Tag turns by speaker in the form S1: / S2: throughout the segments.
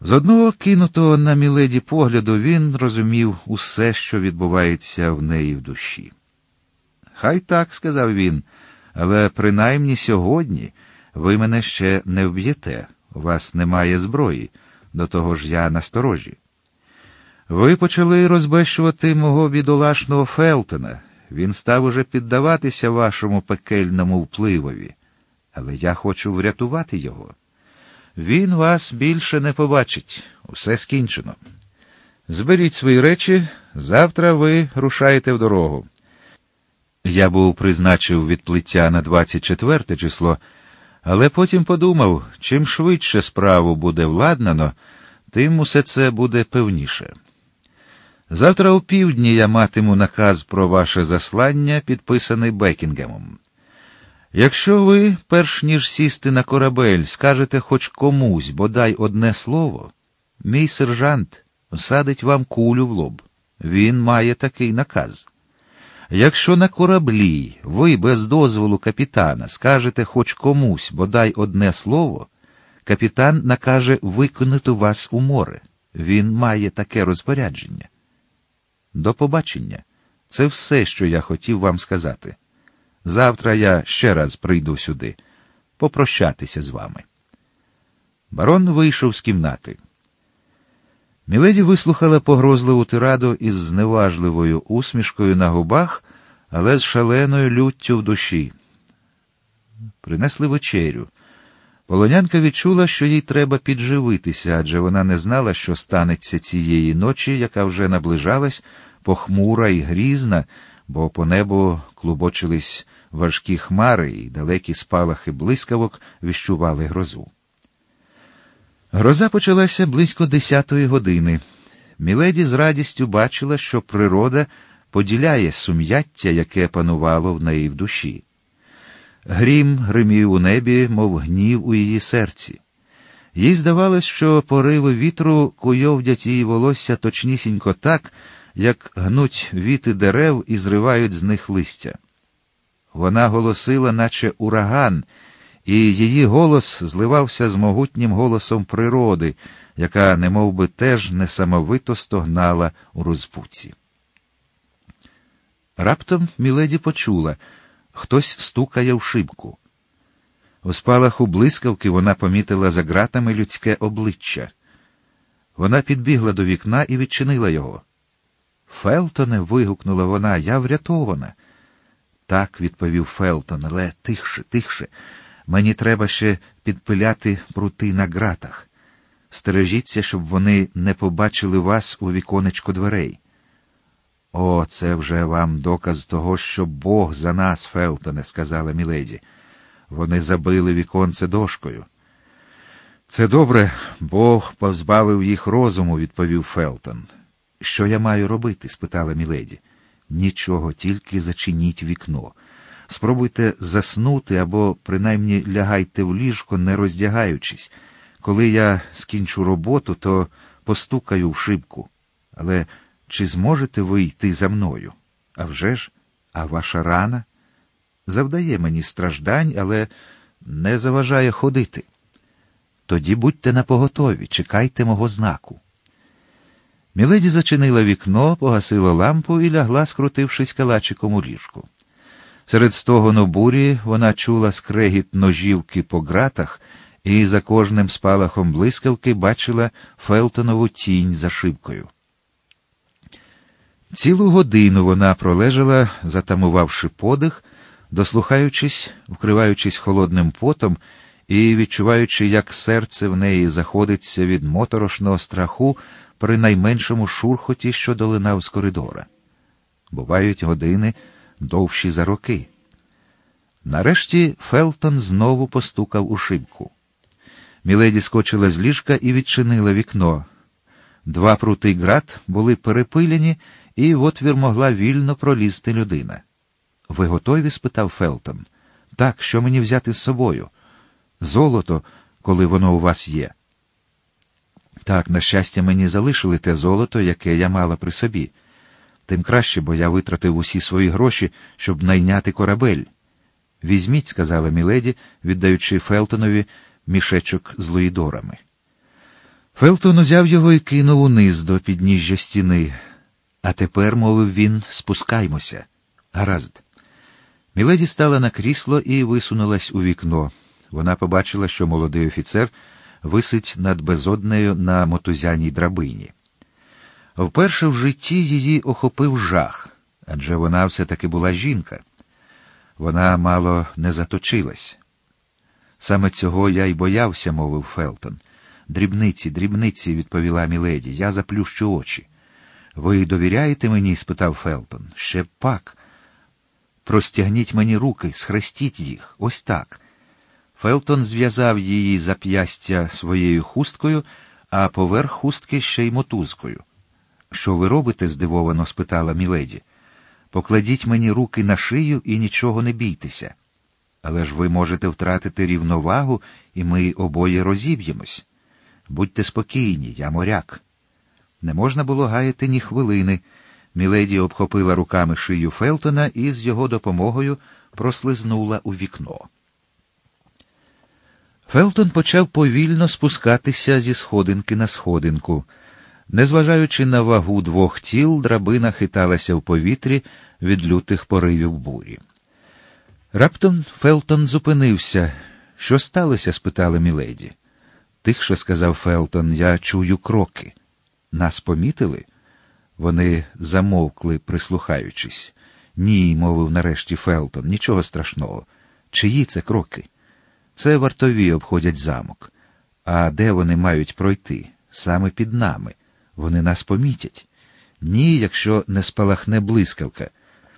S1: З одного кинутого на Міледі погляду він розумів усе, що відбувається в неї в душі. «Хай так», – сказав він, – «але принаймні сьогодні ви мене ще не вб'єте, у вас немає зброї, до того ж я насторожі. Ви почали розбещувати мого бідолашного Фелтона, він став уже піддаватися вашому пекельному впливові, але я хочу врятувати його. Він вас більше не побачить, усе скінчено. Зберіть свої речі, завтра ви рушаєте в дорогу». Я був призначив відплиття на 24 число, але потім подумав, чим швидше справу буде владнано, тим усе це буде певніше. Завтра опівдні я матиму наказ про ваше заслання, підписаний Бекінгемом. Якщо ви, перш ніж сісти на корабель, скажете хоч комусь бодай одне слово, мій сержант всадить вам кулю в лоб. Він має такий наказ. Якщо на кораблі ви без дозволу капітана скажете хоч комусь бодай одне слово, капітан накаже викинути вас у море. Він має таке розпорядження. До побачення. Це все, що я хотів вам сказати. Завтра я ще раз прийду сюди, попрощатися з вами. Барон вийшов з кімнати. Міледі вислухала погрозливу тираду із зневажливою усмішкою на губах, але з шаленою люттю в душі. Принесли вечерю. Полонянка відчула, що їй треба підживитися, адже вона не знала, що станеться цієї ночі, яка вже наближалась, похмура і грізна, бо по небу клубочились важкі хмари і далекі спалахи блискавок віщували грозу. Гроза почалася близько 10-ї години. Міледі з радістю бачила, що природа поділяє сум'яття, яке панувало в неї в душі. Грім гримів у небі, мов гнів у її серці. Їй здавалось, що пориви вітру куйовдять її волосся точнісінько так, як гнуть віти дерев і зривають з них листя. Вона голосила, наче ураган, і її голос зливався з могутнім голосом природи, яка немовби теж несамовито стогнала у розпуці. Раптом Міледі почула, хтось стукає в шибку. У спалаху блискавки вона помітила за ґратами людське обличчя. Вона підбігла до вікна і відчинила його. «Фелтоне!» – вигукнула вона, – «я врятована!» «Так», – відповів Фелтон, – «але тихше, тихше. Мені треба ще підпиляти прути на ґратах. Стережіться, щоб вони не побачили вас у віконечко дверей». «О, це вже вам доказ того, що Бог за нас, Фелтоне», – сказала Міледі. «Вони забили віконце дошкою». «Це добре, Бог позбавив їх розуму», – відповів Фелтон. «Що я маю робити?» – спитала Міледі. «Нічого, тільки зачиніть вікно. Спробуйте заснути або, принаймні, лягайте в ліжко, не роздягаючись. Коли я скінчу роботу, то постукаю в шибку. Але чи зможете ви йти за мною? А вже ж, а ваша рана? Завдає мені страждань, але не заважає ходити. Тоді будьте напоготові, чекайте мого знаку». Міледі зачинила вікно, погасила лампу і лягла, скрутившись калачиком у ліжку. Серед стогону бурі вона чула скрегіт ножівки по ґратах і за кожним спалахом блискавки бачила Фелтонову тінь за шибкою. Цілу годину вона пролежала, затамувавши подих, дослухаючись, вкриваючись холодним потом і відчуваючи, як серце в неї заходиться від моторошного страху при найменшому шурхоті, що долинав з коридора. Бувають години довші за роки. Нарешті Фелтон знову постукав у шибку. Міледі скочила з ліжка і відчинила вікно. 2 прути ґрат були перепилені, і в отвір могла вільно пролізти людина. «Ви готові?» – спитав Фелтон. «Так, що мені взяти з собою?» «Золото, коли воно у вас є». «Так, на щастя, мені залишили те золото, яке я мала при собі. Тим краще, бо я витратив усі свої гроші, щоб найняти корабель». «Візьміть», – сказала Міледі, віддаючи Фелтонові мішечок з луїдорами. Фелтон узяв його і кинув униз до підніжжя стіни. «А тепер, — мовив він, — спускаймося. Гаразд». Міледі стала на крісло і висунулась у вікно. Вона побачила, що молодий офіцер висить над безоднею на мотузяній драбині. Вперше в житті її охопив жах, адже вона все-таки була жінка. Вона мало не заточилась. «Саме цього я й боявся, — мовив Фелтон. «Дрібниці, дрібниці, — відповіла міледі, — я заплющу очі». «Ви довіряєте мені?» — спитав Фелтон. «Ще пак. Простягніть мені руки, схрестіть їх. Ось так». Фелтон зв'язав її зап'ястя своєю хусткою, а поверх хустки ще й мотузкою. «Що ви робите?» — здивовано спитала міледі. «Покладіть мені руки на шию і нічого не бійтеся. Але ж ви можете втратити рівновагу, і ми обоє розіб'ємось. Будьте спокійні, я моряк». Не можна було гаяти ні хвилини. Міледі обхопила руками шию Фелтона і з його допомогою прослизнула у вікно. Фелтон почав повільно спускатися зі сходинки на сходинку. Незважаючи на вагу двох тіл, драбина хиталася в повітрі від лютих поривів бурі. Раптом Фелтон зупинився. «Що сталося?» — спитала міледі. «Тихше», — сказав Фелтон, — «я чую кроки». «Нас помітили?» Вони замовкли, прислухаючись. «Ні», — мовив нарешті Фелтон, — «нічого страшного». «Чиї це кроки?» «Це вартові обходять замок». «А де вони мають пройти?» «Саме під нами. Вони нас помітять». «Ні, якщо не спалахне блискавка».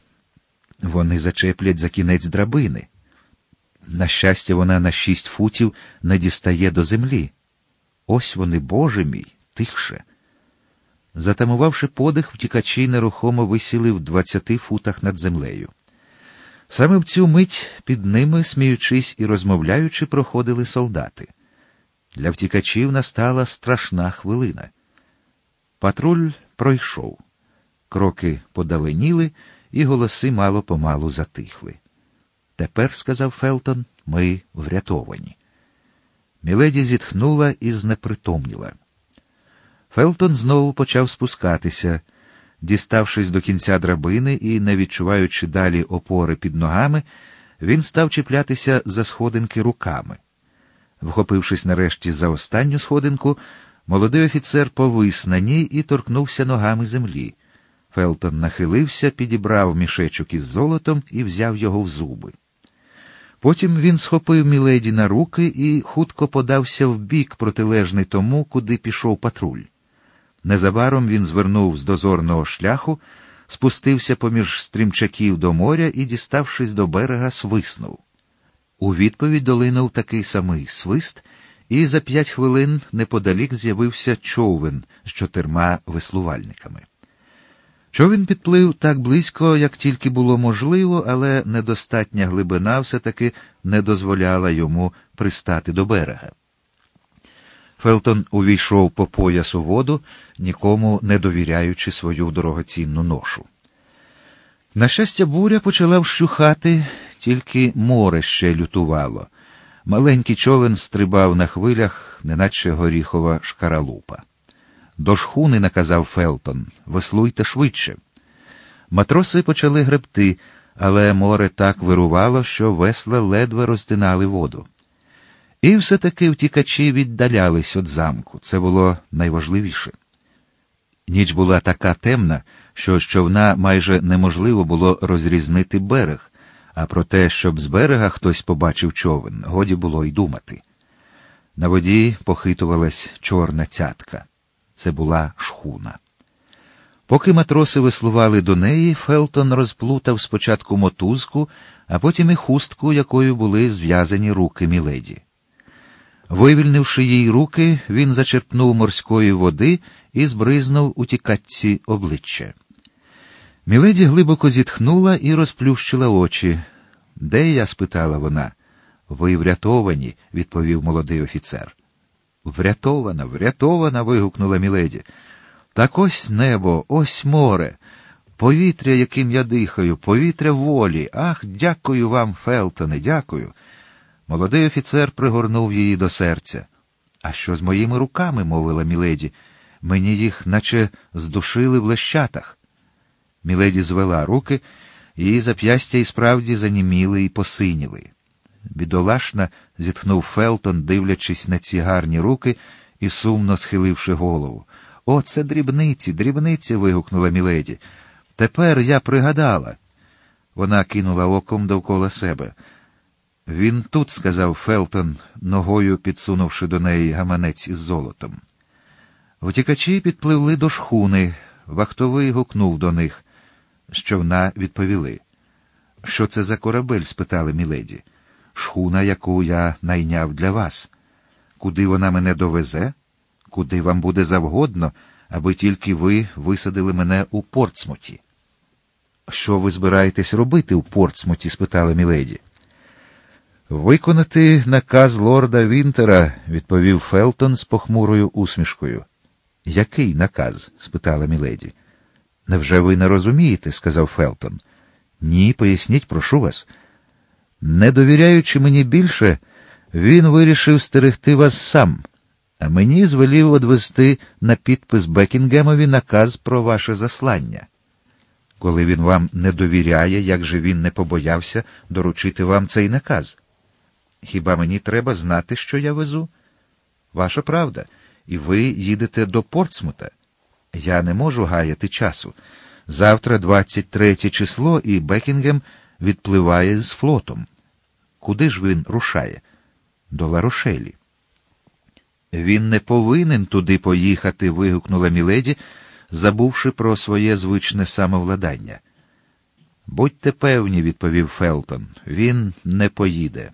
S1: «Вони зачеплять за кінець драбини». На щастя, вона на 6 футів не дістає до землі. «Ось вони, Боже мій, тихше». Затамувавши подих, втікачі нерухомо висіли в 20 футах над землею. Саме в цю мить під ними, сміючись і розмовляючи, проходили солдати. Для втікачів настала страшна хвилина. Патруль пройшов. Кроки подаленіли, і голоси мало-помалу затихли. «Тепер, — сказав Фелтон, — ми врятовані». Міледі зітхнула і знепритомніла. Фелтон знову почав спускатися. Діставшись до кінця драбини і не відчуваючи далі опори під ногами, він став чіплятися за сходинки руками. Вхопившись нарешті за останню сходинку, молодий офіцер повис на ній і торкнувся ногами землі. Фелтон нахилився, підібрав мішечок із золотом і взяв його в зуби. Потім він схопив міледі на руки і хутко подався вбік, протилежний тому, куди пішов патруль. Незабаром він звернув з дозорного шляху, спустився поміж стрімчаків до моря і, діставшись до берега, свиснув. У відповідь долинув такий самий свист, і за 5 хвилин неподалік з'явився човен з 4 веслувальниками. Човен підплив так близько, як тільки було можливо, але недостатня глибина все-таки не дозволяла йому пристати до берега. Фелтон увійшов по пояс у воду, нікому не довіряючи свою дорогоцінну ношу. На щастя, буря почала вщухати, тільки море ще лютувало. Маленький човен стрибав на хвилях, неначе горіхова шкаралупа. «До шхуни», — наказав Фелтон, — «веслуйте швидше». Матроси почали гребти, але море так вирувало, що весла ледве роздинали воду. І все-таки втікачі віддалялись від замку. Це було найважливіше. Ніч була така темна, що з човна майже неможливо було розрізнити берег, а про те, щоб з берега хтось побачив човен, годі було й думати. На воді похитувалась чорна цятка. Це була шхуна. Поки матроси веслували до неї, Фелтон розплутав спочатку мотузку, а потім і хустку, якою були зв'язані руки міледі. Вивільнивши їй руки, він зачерпнув морської води і збризнув утікачці обличчя. Міледі глибоко зітхнула і розплющила очі. «Де я?» – спитала вона. «Ви врятовані», – відповів молодий офіцер. «Врятована, врятована!» – вигукнула міледі. «Так ось небо, ось море, повітря, яким я дихаю, повітря волі. Ах, дякую вам, Фелтоне, дякую!» Молодий офіцер пригорнув її до серця. «А що з моїми руками?» – мовила міледі. «Мені їх наче здушили в лещатах». Міледі звела руки, її зап'ястя і справді заніміли і посиніли. «Бідолашна», – зітхнув Фелтон, дивлячись на ці гарні руки і сумно схиливши голову. «О, це дрібниці, дрібниці!» – вигукнула міледі. «Тепер я пригадала». Вона кинула оком довкола себе. «Він тут», – сказав Фелтон, ногою підсунувши до неї гаманець із золотом. Втікачі підпливли до шхуни. Вахтовий гукнув до них. З човна відповіли. «Що це за корабель?» – спитали міледі. «Шхуна, яку я найняв для вас. Куди вона мене довезе? Куди вам буде завгодно, аби тільки ви висадили мене у Портсмуті». «Що ви збираєтесь робити у Портсмуті?» – спитала міледі. «Виконати наказ лорда Вінтера», – відповів Фелтон з похмурою усмішкою. «Який наказ?» – спитала міледі. «Невже ви не розумієте?» – сказав Фелтон. «Ні, поясніть, прошу вас». «Не довіряючи мені більше, він вирішив стерегти вас сам, а мені звелів одвести на підпис Бекінгемові наказ про ваше заслання. Коли він вам не довіряє, як же він не побоявся доручити вам цей наказ? Хіба мені треба знати, що я везу? Ваша правда, і ви їдете до Портсмута. Я не можу гаяти часу. Завтра 23 число, і Бекінгем відпливає з флотом. Куди ж він рушає? До Ла-Рошелі». «Він не повинен туди поїхати», – вигукнула міледі, забувши про своє звичне самовладання. «Будьте певні», – відповів Фелтон, – «він не поїде».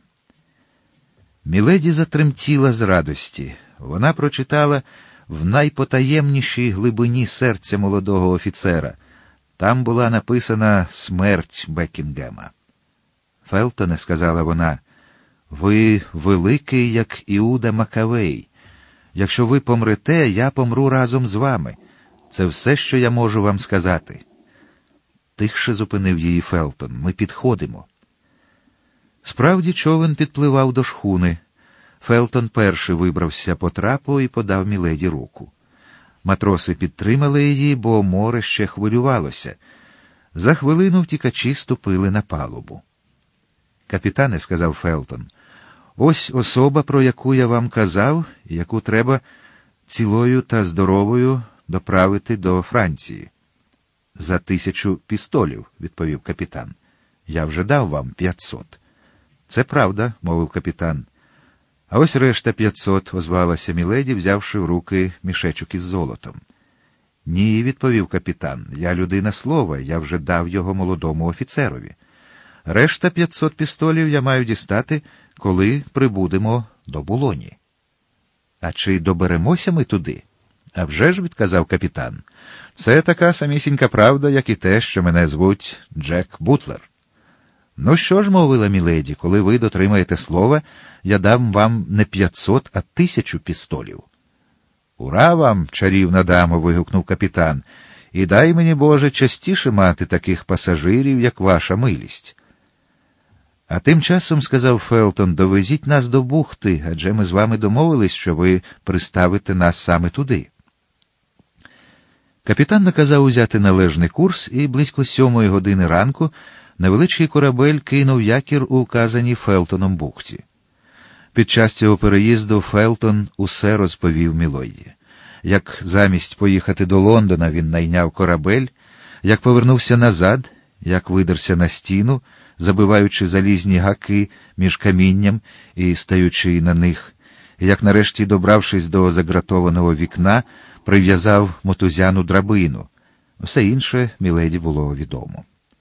S1: Міледі затремтіла з радості. Вона прочитала в найпотаємнішій глибині серця молодого офіцера. Там була написана смерть Бекінгема. «Фелтоне», – сказала вона, – «ви великий, як Іуда Макавей. Якщо ви помрете, я помру разом з вами. Це все, що я можу вам сказати». Тихше зупинив її Фелтон. «Ми підходимо». Справді човен підпливав до шхуни. Фелтон перший вибрався по трапу і подав міледі руку. Матроси підтримали її, бо море ще хвилювалося. За хвилину втікачі ступили на палубу. «Капітане», – сказав Фелтон, – «ось особа, про яку я вам казав, яку треба цілою та здоровою доправити до Франції». «За 1000 пістолів», – відповів капітан. «Я вже дав вам 500. «Це правда», – мовив капітан. «А ось решта 500, – озвалася міледі, взявши в руки мішечок із золотом. «Ні», – відповів капітан, – «я людина слова, я вже дав його молодому офіцерові. Решта 500 пістолів я маю дістати, коли прибудемо до Булоні». «А чи доберемося ми туди?» «А вже ж», – відказав капітан, – «це така самісінька правда, як і те, що мене звуть Джек Бутлер». «Ну що ж», – мовила міледі, – «коли ви дотримаєте слова, я дам вам не 500, а 1000 пістолів». «Ура вам, чарівна дамо!» – вигукнув капітан. «І дай мені, Боже, частіше мати таких пасажирів, як ваша милість». «А тим часом, – сказав Фелтон, – довезіть нас до бухти, адже ми з вами домовились, що ви приставите нас саме туди». Капітан наказав узяти належний курс, і близько 7 години ранку невеличкий корабель кинув якір у вказаній Фелтоном бухті. Під час цього переїзду Фелтон усе розповів міледі. Як замість поїхати до Лондона він найняв корабель, як повернувся назад, як видерся на стіну, забиваючи залізні гаки між камінням і стаючи на них, як нарешті, добравшись до загратованого вікна, прив'язав мотузяну драбину. Все інше міледі було відомо.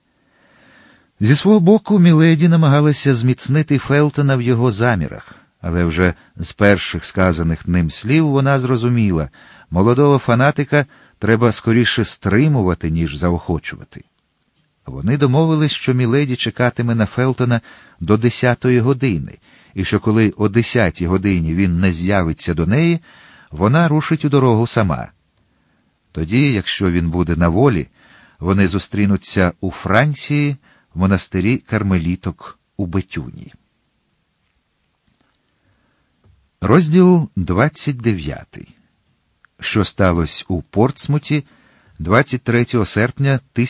S1: Зі свого боку міледі намагалася зміцнити Фелтона в його замірах, але вже з перших сказаних ним слів вона зрозуміла, молодого фанатика треба скоріше стримувати, ніж заохочувати. Вони домовились, що міледі чекатиме на Фелтона до 10-ї години, і що коли о 10-й годині він не з'явиться до неї, вона рушить у дорогу сама. Тоді, якщо він буде на волі, вони зустрінуться у Франції, в монастирі кармеліток у Бетюні. Розділ 29. Що сталося у Портсмуті 23 серпня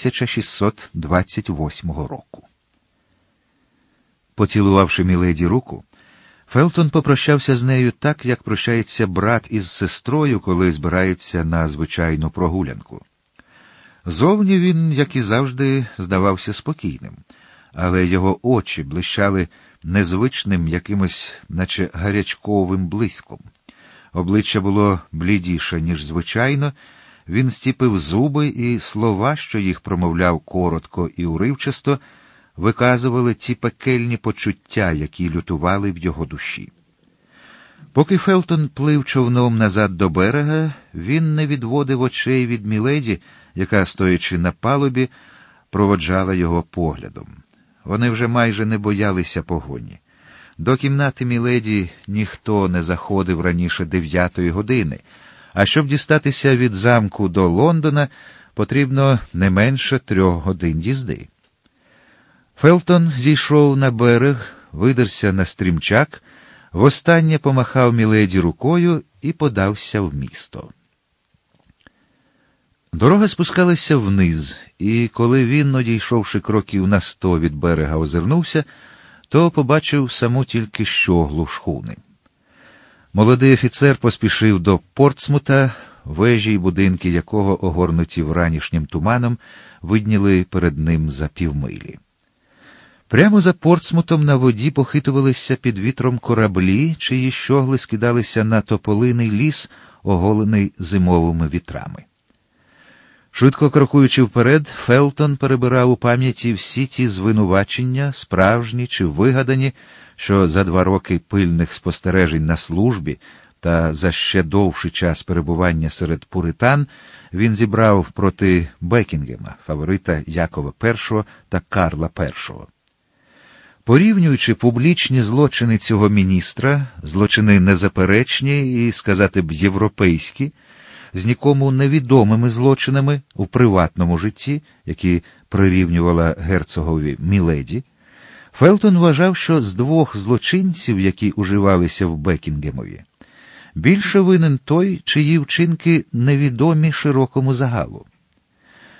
S1: 1628 року. Поцілувавши міледі руку, Фелтон попрощався з нею так, як прощається брат із сестрою, коли збирається на звичайну прогулянку. Зовні він, як і завжди, здавався спокійним, але його очі блищали незвичним якимось, наче гарячковим блиском. Обличчя було блідіше, ніж звичайно, він стіпив зуби, і слова, що їх промовляв коротко і уривчасто, виказували ті пекельні почуття, які лютували в його душі. Поки Фелтон плив човном назад до берега, він не відводив очей від міледі, яка, стоячи на палубі, проводжала його поглядом. Вони вже майже не боялися погоні. До кімнати міледі ніхто не заходив раніше 9 години, а щоб дістатися від замку до Лондона, потрібно не менше 3 годин їзди. Фелтон зійшов на берег, видерся на стрімчак, востаннє помахав міледі рукою і подався в місто. Дорога спускалася вниз, і коли він, одійшовши кроків на 100 від берега, озирнувся, то побачив саму тільки щоглу шхуни. Молодий офіцер поспішив до Портсмута, вежі й будинки якого, огорнуті вранішнім туманом, видніли перед ним за півмилі. Прямо за Портсмутом на воді похитувалися під вітром кораблі, чиї щогли скидалися на тополиний ліс, оголений зимовими вітрами. Швидко крокуючи вперед, Фелтон перебирав у пам'яті всі ті звинувачення, справжні чи вигадані, що за 2 роки пильних спостережень на службі та за ще довший час перебування серед пуритан він зібрав проти Бекінгема, фаворита Якова І та Карла І. Порівнюючи публічні злочини цього міністра, злочини незаперечні і, сказати б, європейські, з нікому невідомими злочинами у приватному житті, які прирівнювала герцогові міледі, Фелтон вважав, що з 2 злочинців, які уживалися в Бекінгемові, більше винен той, чиї вчинки невідомі широкому загалу.